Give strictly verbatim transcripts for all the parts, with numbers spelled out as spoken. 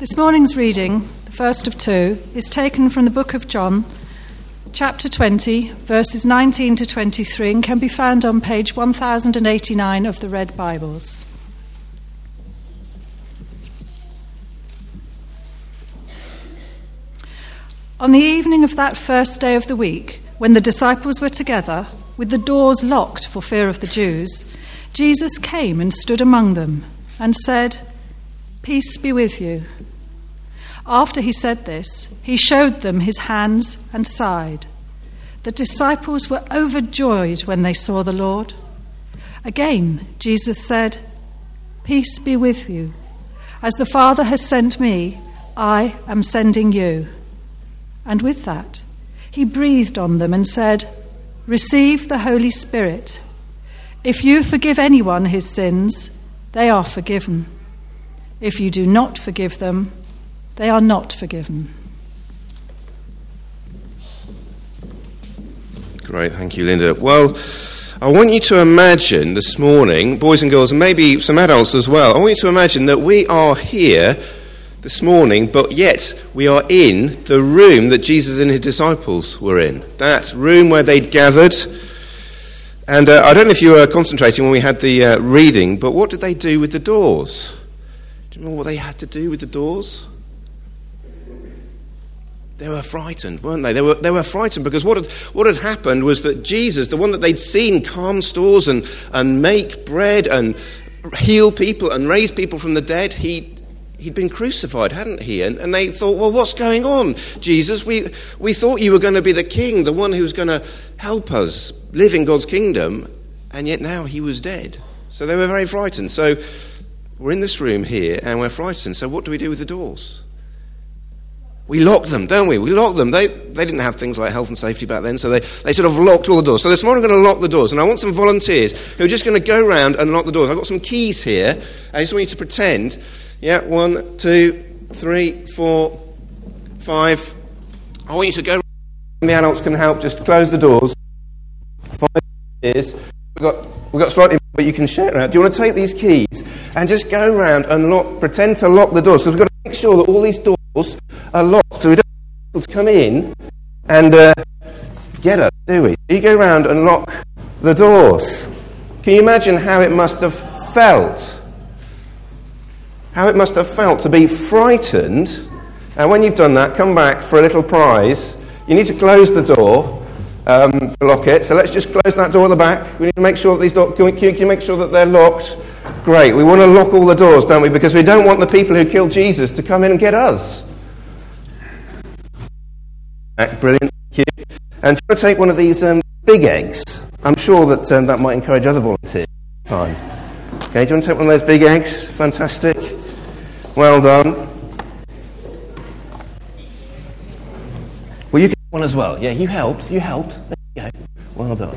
This morning's reading, the first of two, is taken from the book of John, chapter twenty, verses nineteen to twenty-three, and can be found on page one thousand eighty-nine of the Red Bibles. On the evening of that first day of the week, when the disciples were together, with the doors locked for fear of the Jews, Jesus came and stood among them and said, "Peace be with you." After he said this, he showed them his hands and side. The disciples were overjoyed when they saw the Lord. Again, Jesus said, "Peace be with you. As the Father has sent me, I am sending you." And with that, he breathed on them and said, "Receive the Holy Spirit. If you forgive anyone his sins, they are forgiven. If you do not forgive them, they are not forgiven." Great, thank you, Linda. Well, I want you to imagine this morning, boys and girls, and maybe some adults as well, I want you to imagine that we are here this morning, but yet we are in the room that Jesus and his disciples were in. That room where they'd gathered. And uh, I don't know if you were concentrating when we had the uh, reading, but what did they do with the doors? Do you remember what they had to do with the doors? They were frightened, weren't they? They were they were frightened because what had what had happened was that Jesus, the one that they'd seen calm storms and, and make bread and heal people and raise people from the dead, he he'd been crucified, hadn't he? And, and they thought, well, what's going on, Jesus? We we thought you were going to be the king, the one who was going to help us live in God's kingdom, and yet now he was dead. So they were very frightened. So we're in this room here and we're frightened. So what do we do with the doors? We lock them, don't we? We lock them. They they didn't have things like health and safety back then, so they, they sort of locked all the doors. So this morning I'm going to lock the doors, and I want some volunteers who are just going to go around and lock the doors. I've got some keys here. I just want you to pretend. Yeah, one, two, three, four, five. I want you to go around. The adults can help just close the doors. Five volunteers. We've got, we've got slightly more, but you can share it around. Do you want to take these keys and just go around and lock, pretend to lock the doors? Because we've got to make sure that all these doors are locked, so we don't want people to come in and uh, get us, do we? You go round and lock the doors. Can you imagine how it must have felt? How it must have felt to be frightened, and when you've done that, come back for a little prize. You need to close the door, um, to lock it, so let's just close that door at the back. We need to make sure that these doors, can, we, can you make sure that they're locked? Great, we want to lock all the doors, don't we? Because we don't want the people who killed Jesus to come in and get us. Brilliant, thank you. And try to take one of these um, big eggs. I'm sure that um, that might encourage other volunteers. Time. Okay, do you want to take one of those big eggs? Fantastic. Well done. Well, you get one as well. Yeah, you helped. You helped. There you go. Well done.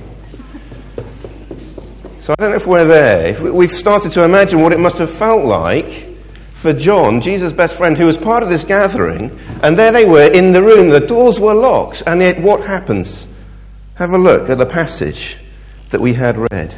So I don't know if we're there. If we've started to imagine what it must have felt like for John, Jesus' best friend, who was part of this gathering, and there they were in the room, the doors were locked, and yet what happens? Have a look at the passage that we had read.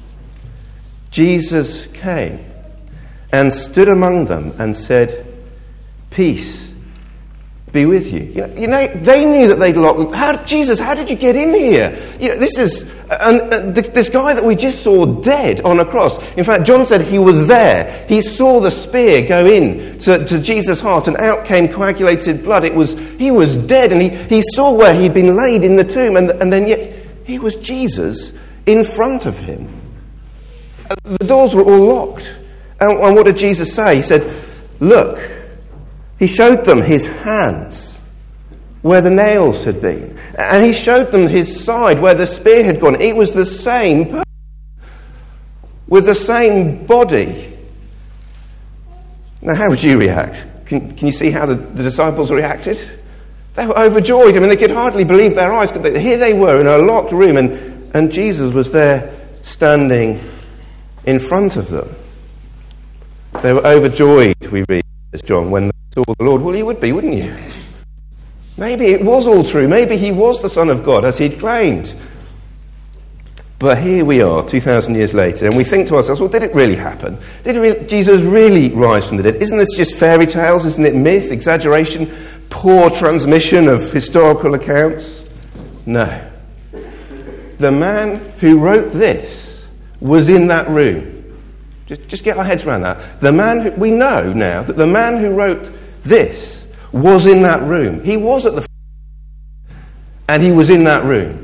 Jesus came and stood among them and said, "Peace be with you." You know, you know they knew that they'd locked them. How, Jesus, how did you get in here? You know, this is and uh, this guy that we just saw dead on a cross. In fact, John said he was there. He saw the spear go in to, to Jesus' heart, and out came coagulated blood. It was he was dead, and he, he saw where he'd been laid in the tomb, and, and then yet he was Jesus in front of him. The doors were all locked. And, and what did Jesus say? He said, "Look." He showed them his hands where the nails had been. And he showed them his side where the spear had gone. It was the same person with the same body. Now, how would you react? Can, can you see how the, the disciples reacted? They were overjoyed. I mean, they could hardly believe their eyes, could they? Here they were in a locked room, and, and Jesus was there standing in front of them. They were overjoyed, we read, as John, when they saw the Lord. Well, you would be, wouldn't you? Maybe it was all true. Maybe he was the Son of God, as he'd claimed. But here we are, two thousand years later, and we think to ourselves, well, did it really happen? Did it re- Jesus really rise from the dead? Isn't this just fairy tales? Isn't it myth, exaggeration, poor transmission of historical accounts? No. The man who wrote this was in that room. Just, just get our heads around that. The man who, we know now that the man who wrote this was in that room. He was at the and he was in that room.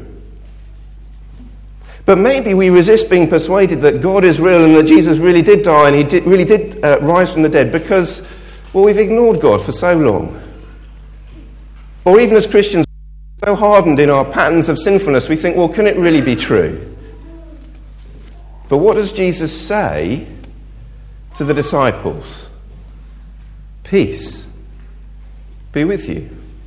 But maybe we resist being persuaded that God is real and that Jesus really did die and he did, really did uh, rise from the dead because, well, we've ignored God for so long. Or even as Christians, so hardened in our patterns of sinfulness, we think, well, can it really be true? But what does Jesus say to the disciples? Peace be with you.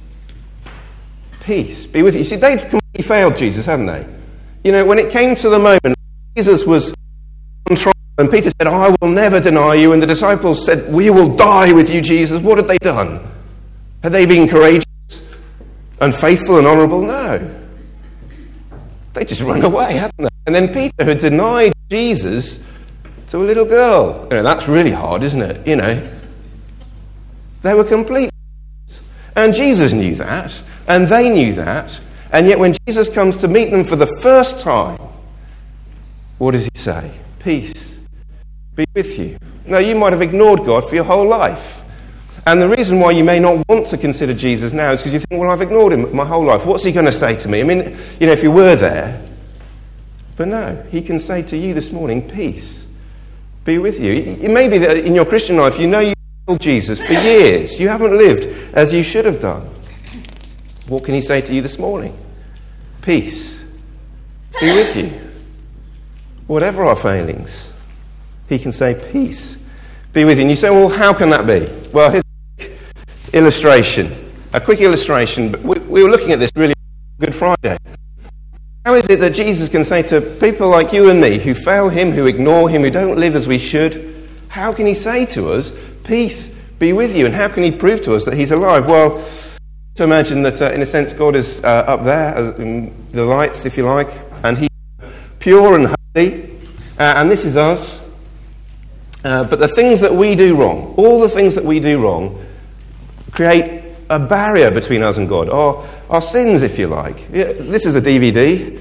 Peace be with you. You see, they've completely failed Jesus, haven't they? You know, when it came to the moment, Jesus was on trial, and Peter said, I will never deny you, and the disciples said, we will die with you, Jesus. What had they done? Had they been courageous and faithful and honourable? No. They just run away, hadn't they? And then Peter had denied Jesus to a little girl. You know, that's really hard, isn't it? You know, they were complete. And Jesus knew that, and they knew that. And yet when Jesus comes to meet them for the first time, what does he say? Peace be with you. Now, you might have ignored God for your whole life. And the reason why you may not want to consider Jesus now is because you think, well, I've ignored him my whole life. What's he going to say to me? I mean, you know, if you were there. But no, he can say to you this morning, peace be with you. It may be that in your Christian life, you know you failed Jesus for years. You haven't lived as you should have done. What can he say to you this morning? Peace be with you. Whatever our failings, he can say, peace be with you. And you say, well, how can that be? Well, here's a quick illustration. A quick illustration. But we, we were looking at this really on Good Friday. How is it that Jesus can say to people like you and me, who fail him, who ignore him, who don't live as we should, how can he say to us, peace be with you? And how can he prove to us that he's alive? Well, to imagine that, uh, in a sense, God is uh, up there, uh, in the lights, if you like, and he's pure and holy, uh, and this is us. Uh, but the things that we do wrong, all the things that we do wrong, create a barrier between us and God. Our, our sins, if you like. Yeah, this is a D V D.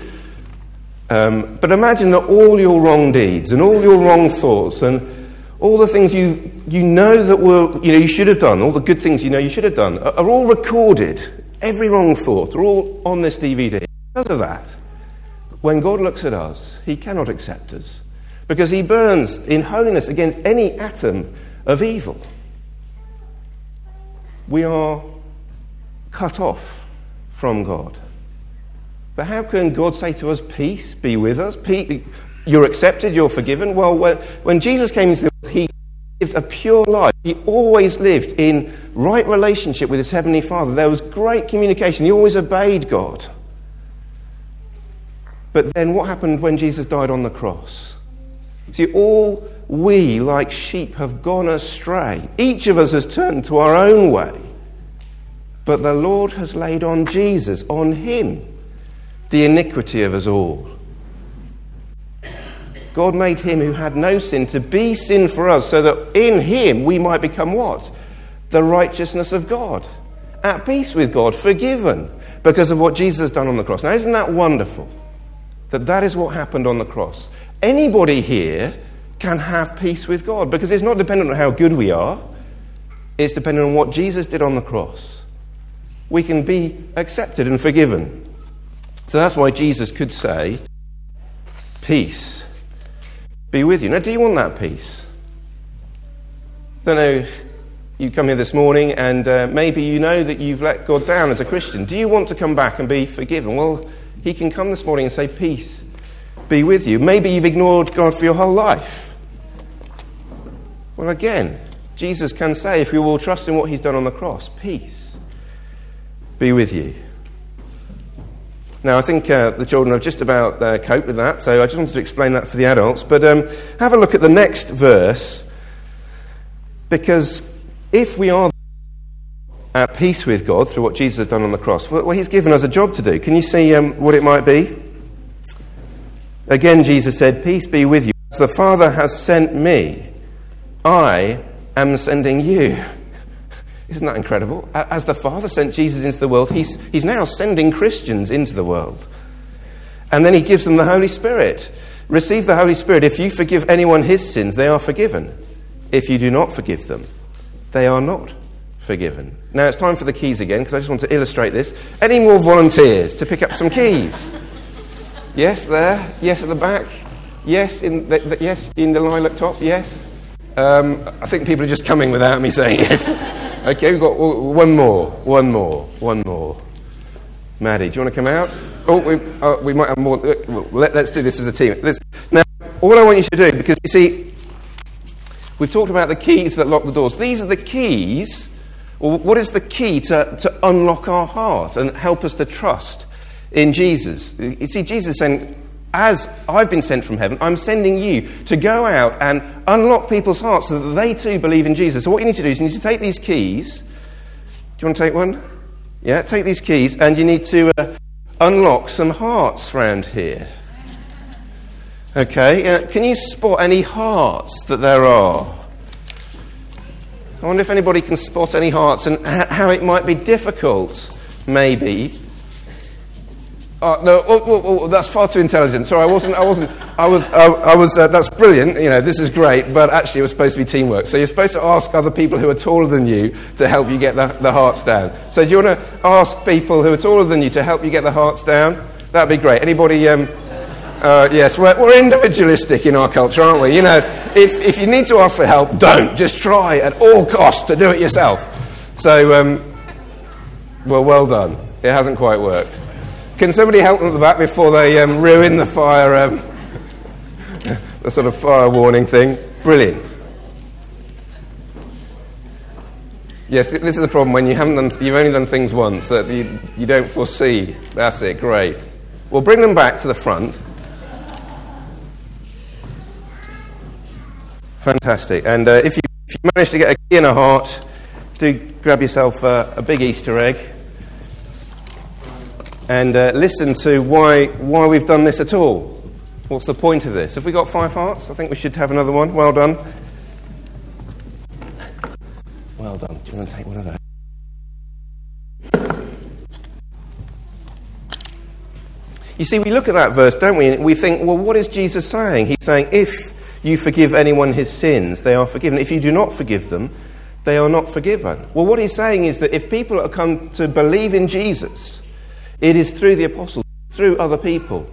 Um, but imagine that all your wrong deeds and all your wrong thoughts and all the things you you know that were you know you should have done, all the good things you know you should have done, are, are all recorded. Every wrong thought are all on this D V D. Because of that, when God looks at us, he cannot accept us because he burns in holiness against any atom of evil. We are cut off from God. But how can God say to us, peace be with us? Peace, you're accepted, you're forgiven. Well, when, when Jesus came into the world, he lived a pure life. He always lived in right relationship with his heavenly Father. There was great communication. He always obeyed God. But then what happened when Jesus died on the cross? See, all we, like sheep, have gone astray. Each of us has turned to our own way. But the Lord has laid on Jesus, on him, the iniquity of us all. God made him who had no sin to be sin for us, so that in him we might become what? The righteousness of God. At peace with God, forgiven, because of what Jesus has done on the cross. Now, isn't that wonderful? That that is what happened on the cross. Anybody here can have peace with God, because it's not dependent on how good we are. It's dependent on what Jesus did on the cross. We can be accepted and forgiven. So that's why Jesus could say, peace be with you. Now, do you want that peace? I don't know, you come here this morning and uh, maybe you know that you've let God down as a Christian. Do you want to come back and be forgiven? Well, he can come this morning and say, peace be with you. Maybe you've ignored God for your whole life. Well, again, Jesus can say, if we will trust in what he's done on the cross, peace be with you. Now, I think uh, the children have just about uh, coped with that, so I just wanted to explain that for the adults. But um, have a look at the next verse, because if we are at peace with God through what Jesus has done on the cross, well, he's given us a job to do. Can you see um, what it might be? Again, Jesus said, "Peace be with you. As the Father has sent me, I am sending you." Isn't that incredible? As the Father sent Jesus into the world, he's, he's now sending Christians into the world. And then he gives them the Holy Spirit. Receive the Holy Spirit. If you forgive anyone his sins, they are forgiven. If you do not forgive them, they are not forgiven. Now it's time for the keys again, because I just want to illustrate this. Any more volunteers to pick up some keys? Yes, there. Yes, at the back. Yes, in the, the, yes, in the lilac top. Yes. Um, I think people are just coming without me saying yes. Okay, we've got one more. One more. One more. Maddie, do you want to come out? Oh, we, uh, we might have more. Well, let, let's do this as a team. Let's, now, all I want you to do, because you see, we've talked about the keys that lock the doors. These are the keys. Or what is the key to, to unlock our heart and help us to trust in Jesus? You see, Jesus is saying, as I've been sent from heaven, I'm sending you to go out and unlock people's hearts so that they too believe in Jesus. So what you need to do is you need to take these keys. Do you want to take one? Yeah, take these keys, and you need to uh, unlock some hearts round here. Okay, uh, can you spot any hearts that there are? I wonder if anybody can spot any hearts and h- how it might be difficult, maybe. Oh, no, oh, oh, oh, that's far too intelligent. Sorry, I wasn't, I wasn't, I was, I, I was, uh, that's brilliant, you know, this is great, but actually it was supposed to be teamwork. So you're supposed to ask other people who are taller than you to help you get the, the hearts down. So do you want to ask people who are taller than you to help you get the hearts down? That'd be great. Anybody, um, uh, yes, we're, we're individualistic in our culture, aren't we? You know, if, if you need to ask for help, don't. Just try at all costs to do it yourself. So, um, well, well done. It hasn't quite worked. Can somebody help them at the back before they um, ruin the fire, um, the sort of fire warning thing? Brilliant. Yes, this is the problem when you haven't done, you've only done things once that you, you don't foresee. That's it, great. Well, bring them back to the front. Fantastic. And uh, if, you, if you manage to get a key in a heart, do grab yourself uh, a big Easter egg. And uh, listen to why why we've done this at all. What's the point of this? Have we got five hearts? I think we should have another one. Well done. Well done. Do you want to take one of those? You see, we look at that verse, don't we? And we think, well, what is Jesus saying? He's saying, if you forgive anyone his sins, they are forgiven. If you do not forgive them, they are not forgiven. Well, what he's saying is that if people are come to believe in Jesus, it is through the apostles, through other people.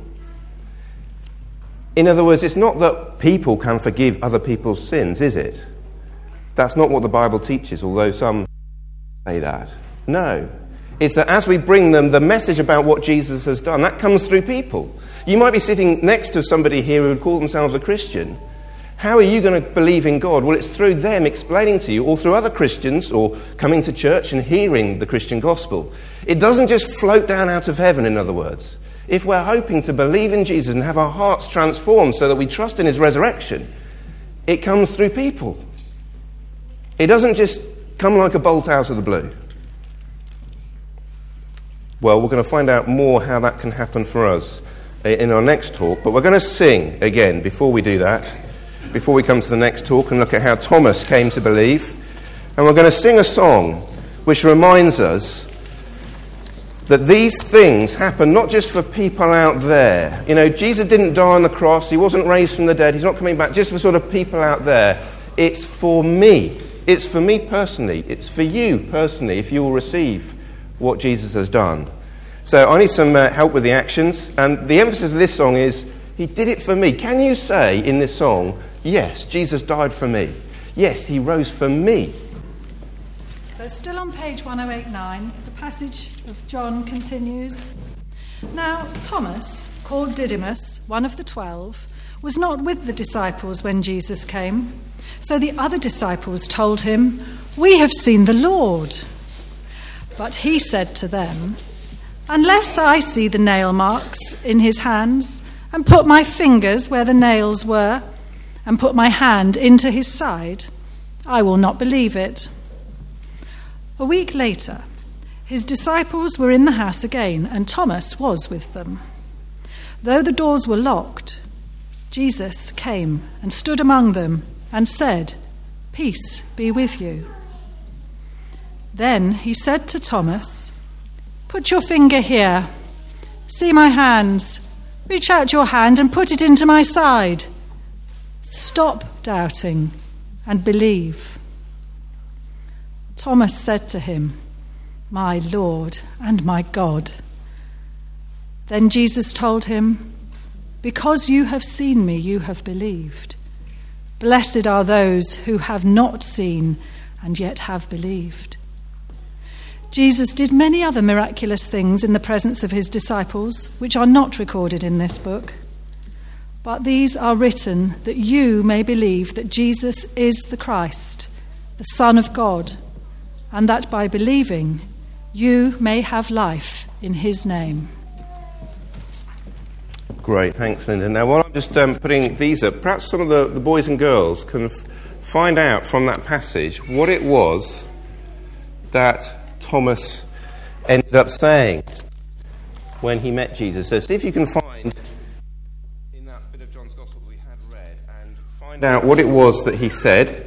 In other words, it's not that people can forgive other people's sins, is it? That's not what the Bible teaches, although some say that. No. It's that as we bring them the message about what Jesus has done, that comes through people. You might be sitting next to somebody here who would call themselves a Christian. How are you going to believe in God? Well, it's through them explaining to you, or through other Christians, or coming to church and hearing the Christian gospel. It doesn't just float down out of heaven, in other words. If we're hoping to believe in Jesus and have our hearts transformed so that we trust in his resurrection, it comes through people. It doesn't just come like a bolt out of the blue. Well, we're going to find out more how that can happen for us in our next talk, but we're going to sing again before we do that. Before we come to the next talk and look at how Thomas came to believe. And we're going to sing a song which reminds us that these things happen not just for people out there. You know, Jesus didn't die on the cross. He wasn't raised from the dead. He's not coming back just for sort of people out there. It's for me. It's for me personally. It's for you personally if you will receive what Jesus has done. So I need some uh, help with the actions. And the emphasis of this song is, he did it for me. Can you say in this song, yes, Jesus died for me. Yes, he rose for me. So still on page ten eighty-nine, the passage of John continues. Now Thomas, called Didymus, one of the twelve, was not with the disciples when Jesus came. So the other disciples told him, "We have seen the Lord." But he said to them, "Unless I see the nail marks in his hands, and put my fingers where the nails were, and put my hand into his side, I will not believe it." A week later, his disciples were in the house again, and Thomas was with them. Though the doors were locked, Jesus came and stood among them and said, "Peace be with you." Then he said to Thomas, "Put your finger here. See my hands. Reach out your hand and put it into my side. Stop doubting and believe." Thomas said to him, "My Lord and my God." Then Jesus told him, "Because you have seen me, you have believed. Blessed are those who have not seen and yet have believed." Jesus did many other miraculous things in the presence of his disciples, which are not recorded in this book. But these are written that you may believe that Jesus is the Christ, the Son of God, and that by believing you may have life in his name. Great, thanks, Linda. Now, while I'm just um, putting these up, perhaps some of the, the boys and girls can f- find out from that passage what it was that Thomas ended up saying when he met Jesus. So see if you can find in that bit of John's Gospel that we had read and find out what it was that he said.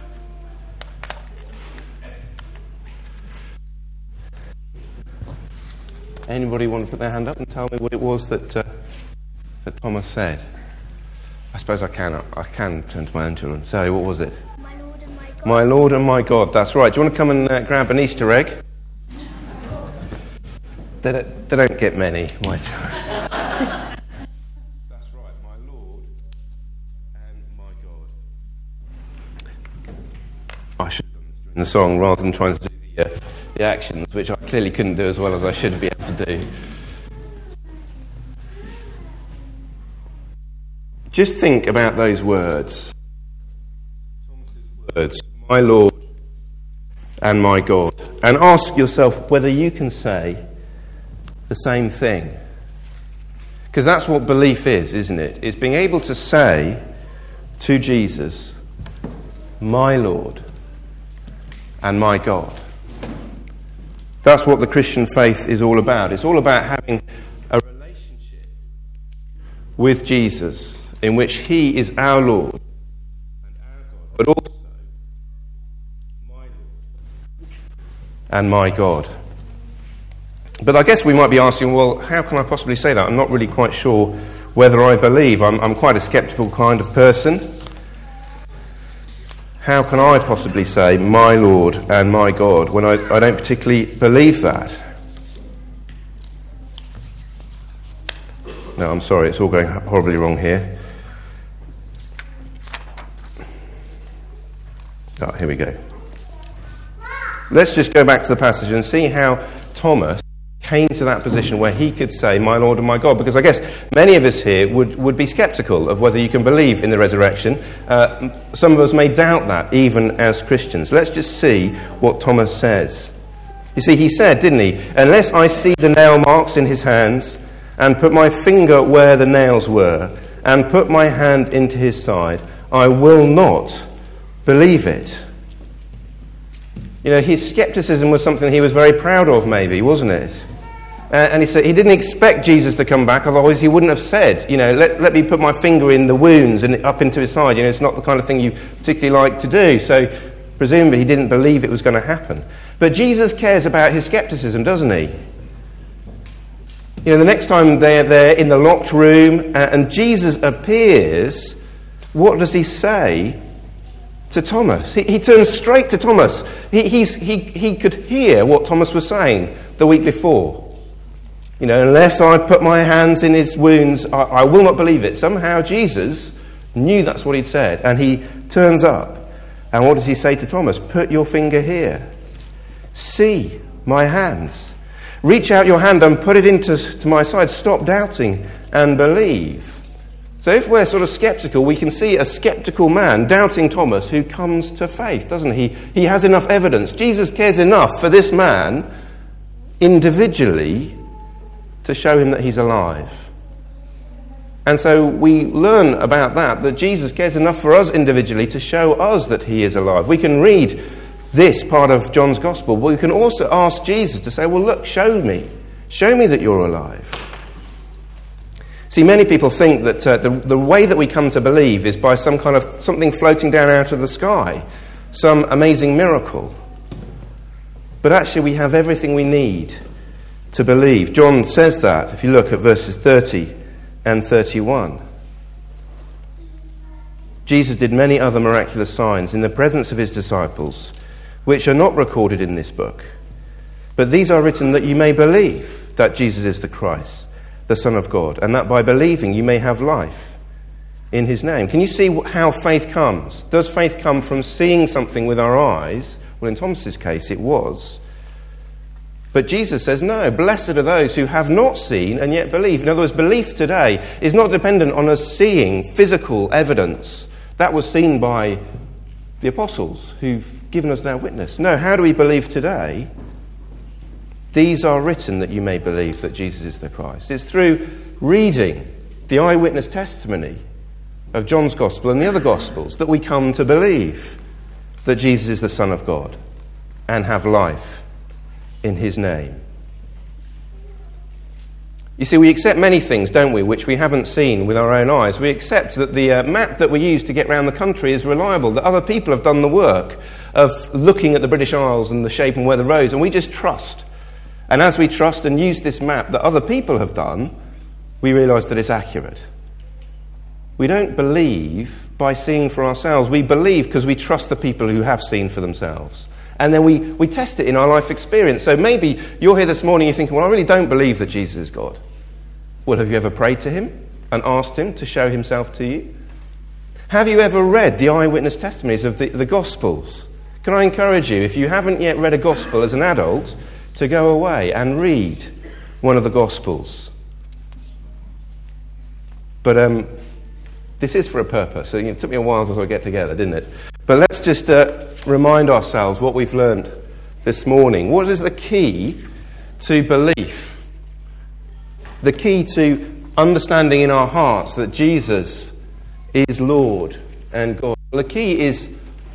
Anybody want to put their hand up and tell me what it was that uh, that Thomas said? I suppose I can. I can turn to my own children. Sorry, what was it? My Lord and my God. My Lord and my God. That's right. Do you want to come and uh, grab an Easter egg? They don't, they don't get many, my children. That's right. My Lord and my God. I should have done this during the song rather than trying to do the, uh, the actions, which I clearly couldn't do as well as I should be able to do. Just think about those words. Thomas's words, my Lord and my God. And ask yourself whether you can say the same thing. Because that's what belief is, isn't it? It's being able to say to Jesus, my Lord and my God. That's what the Christian faith is all about. It's all about having a relationship with Jesus in which he is our Lord and our God, but also my Lord and my God. But I guess we might be asking, well, how can I possibly say that? I'm not really quite sure whether I believe. I'm, I'm quite a sceptical kind of person. How can I possibly say my Lord and my God when I, I don't particularly believe that? No, I'm sorry, it's all going horribly wrong here. Oh, here we go. Let's just go back to the passage and see how Thomas came to that position where he could say, my Lord and my God, because I guess many of us here would, would be sceptical of whether you can believe in the resurrection. Uh, some of us may doubt that, even as Christians. Let's just see what Thomas says. You see, he said, didn't he, unless I see the nail marks in his hands, and put my finger where the nails were, and put my hand into his side, I will not believe it. You know, his scepticism was something he was very proud of, maybe, wasn't it? Uh, and he said he didn't expect Jesus to come back, otherwise he wouldn't have said, you know, let, let me put my finger in the wounds and up into his side. You know, it's not the kind of thing you particularly like to do. So presumably he didn't believe it was going to happen. But Jesus cares about his scepticism, doesn't he? You know, the next time they're there in the locked room uh, and Jesus appears, what does he say to Thomas? He, he turns straight to Thomas. He, he's, he, he could hear what Thomas was saying the week before. You know, unless I put my hands in his wounds, I, I will not believe it. Somehow Jesus knew that's what he'd said. And he turns up. And what does he say to Thomas? Put your finger here. See my hands. Reach out your hand and put it into to my side. Stop doubting and believe. So if we're sort of sceptical, we can see a sceptical man, doubting Thomas, who comes to faith, doesn't he? He has enough evidence. Jesus cares enough for this man individually to show him that he's alive. And so we learn about that, that Jesus cares enough for us individually to show us that he is alive. We can read this part of John's Gospel, but we can also ask Jesus to say, well, look, show me. Show me that you're alive. See, See, many people think that uh, the, the way that we come to believe is by some kind of something floating down out of the sky, some amazing miracle. But actually we have everything we need to believe. John says that, if you look at verses thirty and thirty-one. Jesus did many other miraculous signs in the presence of his disciples, which are not recorded in this book. But these are written that you may believe that Jesus is the Christ, the Son of God, and that by believing you may have life in his name. Can you see how faith comes? Does faith come from seeing something with our eyes? Well, in Thomas's case, it was. But Jesus says, no, blessed are those who have not seen and yet believe. In other words, belief today is not dependent on us seeing physical evidence. That was seen by the apostles who've given us their witness. No, how do we believe today? These are written that you may believe that Jesus is the Christ. It's through reading the eyewitness testimony of John's Gospel and the other Gospels that we come to believe that Jesus is the Son of God and have life in his name. You see, we accept many things, don't we, which we haven't seen with our own eyes. We accept that the uh, map that we use to get around the country is reliable, that other people have done the work of looking at the British Isles and the shape and where the roads, and we just trust. And as we trust and use this map that other people have done, we realise that it's accurate. We don't believe by seeing for ourselves. We believe because we trust the people who have seen for themselves. And then we, we test it in our life experience. So maybe you're here this morning, you're thinking, well, I really don't believe that Jesus is God. Well, have you ever prayed to him and asked him to show himself to you? Have you ever read the eyewitness testimonies of the, the Gospels? Can I encourage you, if you haven't yet read a Gospel as an adult, to go away and read one of the Gospels. But um, this is for a purpose. So it took me a while to get together, didn't it? But let's just uh, remind ourselves what we've learned this morning. What is the key to belief? The key to understanding in our hearts that Jesus is Lord and God. Well, the key is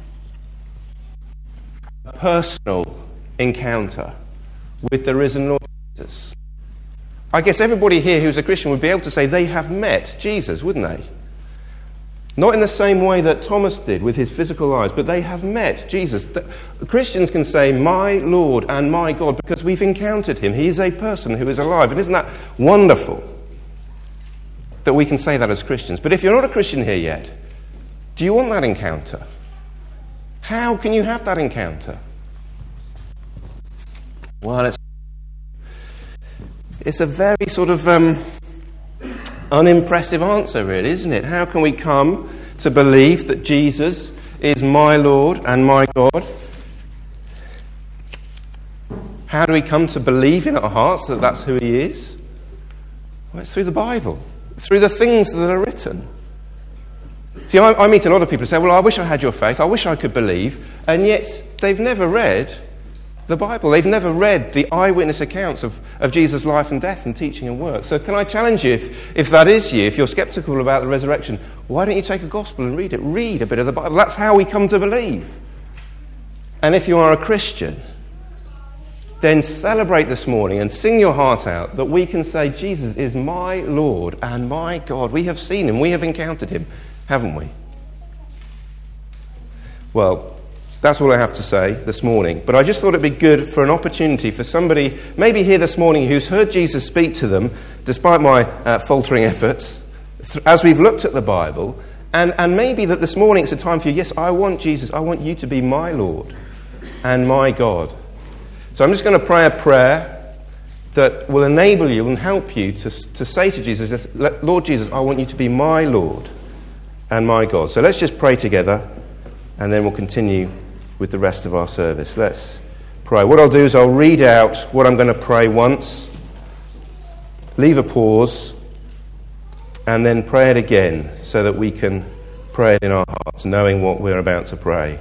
a personal encounter with the risen Lord Jesus. I guess everybody here who's a Christian would be able to say they have met Jesus, wouldn't they? Not in the same way that Thomas did with his physical eyes, but they have met Jesus. The Christians can say, my Lord and my God, because we've encountered him. He is a person who is alive. And isn't that wonderful that we can say that as Christians? But if you're not a Christian here yet, do you want that encounter? How can you have that encounter? Well, it's, it's a very sort of um, unimpressive answer, really, isn't it? How can we come to believe that Jesus is my Lord and my God? How do we come to believe in our hearts that that's who he is? Well, it's through the Bible, through the things that are written. See, I, I meet a lot of people who say, well, I wish I had your faith, I wish I could believe, and yet they've never read the Bible. They've never read the eyewitness accounts of, of Jesus' life and death and teaching and work. So can I challenge you, if, if that is you, if you're sceptical about the resurrection, why don't you take a gospel and read it? Read a bit of the Bible. That's how we come to believe. And if you are a Christian, then celebrate this morning and sing your heart out that we can say, Jesus is my Lord and my God. We have seen him. We have encountered him, haven't we? Well, that's all I have to say this morning. But I just thought it'd be good for an opportunity for somebody maybe here this morning who's heard Jesus speak to them, despite my uh, faltering efforts, th- as we've looked at the Bible, and, and maybe that this morning it's a time for you, yes, I want Jesus, I want you to be my Lord and my God. So I'm just going to pray a prayer that will enable you and help you to, to say to Jesus, Lord Jesus, I want you to be my Lord and my God. So let's just pray together, and then we'll continue with the rest of our service. Let's pray. What I'll do is I'll read out what I'm going to pray once, leave a pause, and then pray it again so that we can pray it in our hearts, knowing what we're about to pray.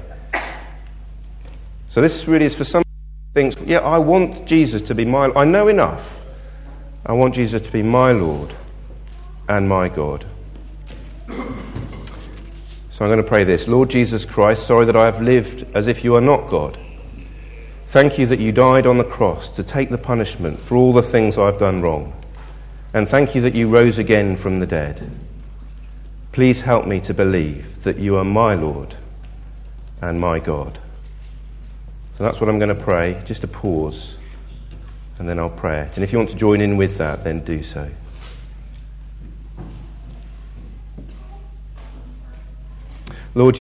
So this really is for some things. Yeah, I want Jesus to be my... I know enough. I want Jesus to be my Lord and my God. So I'm going to pray this. Lord Jesus Christ, sorry that I have lived as if you are not God. Thank you that you died on the cross to take the punishment for all the things I've done wrong. And thank you that you rose again from the dead. Please help me to believe that you are my Lord and my God. So that's what I'm going to pray, just a pause, and then I'll pray it. And if you want to join in with that, then do so. Lord,